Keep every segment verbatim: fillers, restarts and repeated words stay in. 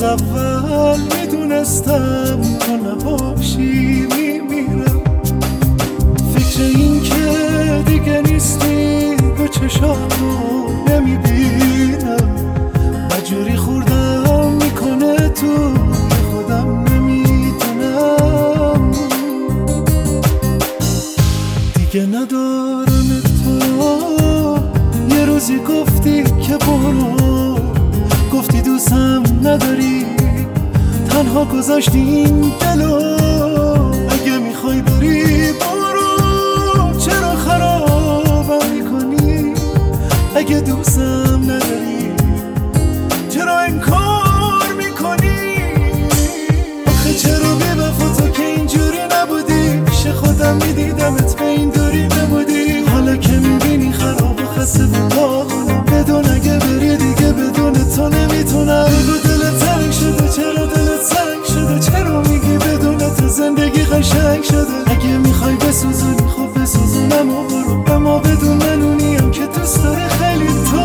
اول میدونستم تو نباشی میمیرم. فکر این که دیگه نیستی به چشاتو نمیبینم. مجوری خوردم میکنه تو خودم نمیتونم. دیگه ندارم تو. یه روزی گفتی که برو، گفتی دوستم نداری، تنها گذاشتی این دلو. اگه میخوای بری برو، چرا خرابم میکنی؟ اگه دوستم نداری چرا این کار میکنی؟ آخه چرا بی وفا تو که اینجوری نبودی؟ پیش خودم میدیدمت به این دوری نبودی. حالا که میبینی خراب و خسته بودم، بدون اگه بری دیگه بدون تو نمیتونم. بگو دلت تنگ شده، چرا دلت سنگ شده؟ چرا میگی بدون تو زندگی قشنگ شده؟ اگه میخوای بسوزونی خب بسوزونم و برو، اما بدون منونیم که دوست داره خیلی تو.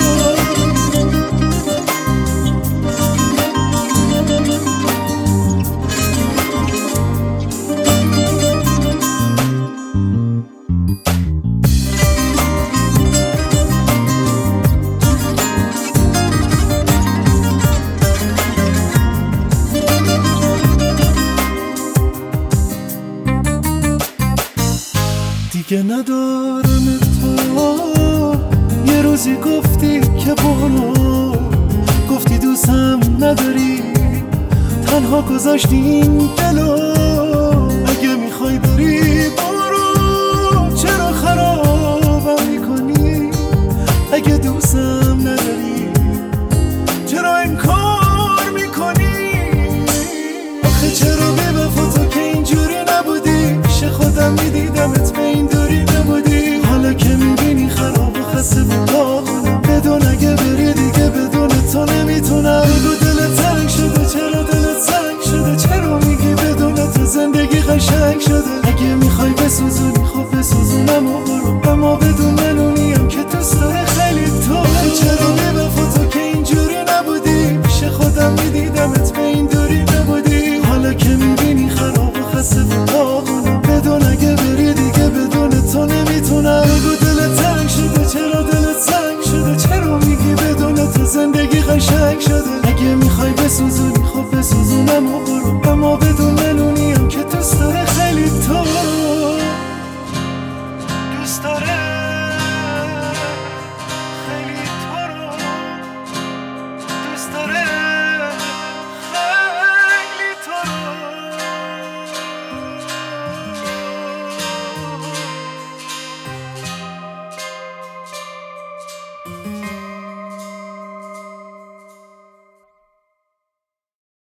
دیگه ندارم تو. یه روزی گفتی که برو، گفتی دوستم نداری، تنها گذاشتی این دلو. اگه میخوای بری برو، چرا خرابم میکنی؟ اگه دوستم نداری چرا این کار میکنی؟ آخه چرا بی وفا تو که اینجوری نبودی؟ پیش خودم میدیدمت به این دوری نبودی. حالا که میبینی خراب و خسته بودم، بدون اگه بری دیگه بدون تو نمیتونم. بگو دلت تنگ شده، چرا دلت سنگ شده؟ چرا میگی بدون تو زندگی قشنگ شده؟ اگه میخوای بسوزونی خب بسوزونم و برو، اما بدون منونیم که دوست داره خیلی تو. چرا بی وفا تو که اینجوری نبودی؟ پیش خودم میدیدمت به این دوری نبودی. حالا که میبینی خراب و خسته بودم، بدون اگه بری دیگه بدون تو نمیتونم. بگو دلت تنگ شده، چرا دلت سنگ شده؟ چرا میگی بدون تو زندگی قشنگ شده؟ اگه میخوای بسوزونی خب بسوزونم و برو، اما بدون منونیم که دوست داره